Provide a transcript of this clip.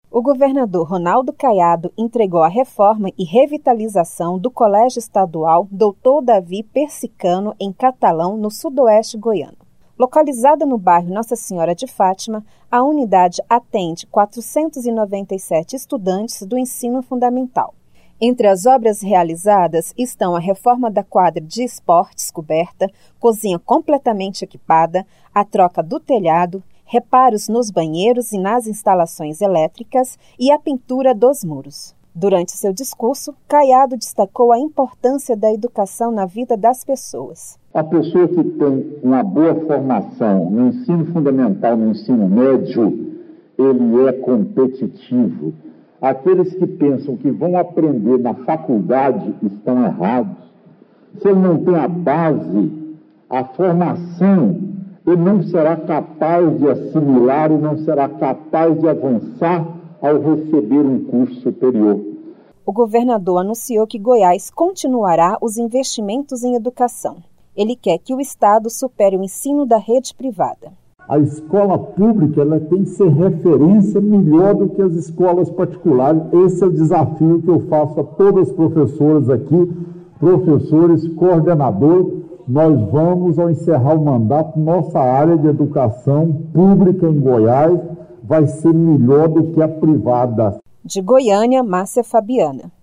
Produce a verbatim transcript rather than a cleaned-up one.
O governador Ronaldo Caiado entregou a reforma e revitalização do Colégio Estadual doutor Davi Persicano, em Catalão, no sudoeste goiano. Localizada no bairro Nossa Senhora de Fátima, a unidade atende quatrocentos e noventa e sete estudantes do ensino fundamental. Entre as obras realizadas estão a reforma da quadra de esportes coberta, cozinha completamente equipada, a troca do telhado, reparos nos banheiros e nas instalações elétricas e a pintura dos muros. Durante seu discurso, Caiado destacou a importância da educação na vida das pessoas. A pessoa que tem uma boa formação no ensino fundamental, no ensino médio, ele é competitivo. Aqueles que pensam que vão aprender na faculdade estão errados. Se ele não tem a base, a formação, ele não será capaz de assimilar e não será capaz de avançar ao receber um curso superior. O governador anunciou que Goiás continuará os investimentos em educação. Ele quer que o Estado supere o ensino da rede privada. A escola pública ela tem que ser referência melhor do que as escolas particulares. Esse é o desafio que eu faço a todas as professoras aqui, professores, coordenador. Nós vamos, ao encerrar o mandato, nossa área de educação pública em Goiás vai ser melhor do que a privada. De Goiânia, Márcia Fabiana.